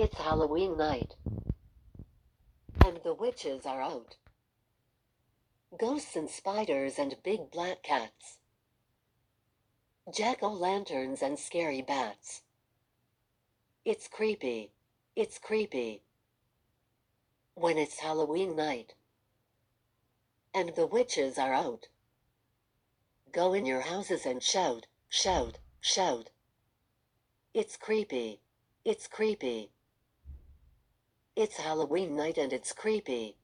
It's Halloween night, and the witches are out. Ghosts and spiders and big black cats. Jack-o'-lanterns and scary bats. It's creepy. It's creepy. When it's Halloween night, and the witches are out. Go in your houses and shout, shout, shout. It's creepy. It's creepy. It's Halloween night and it's creepy.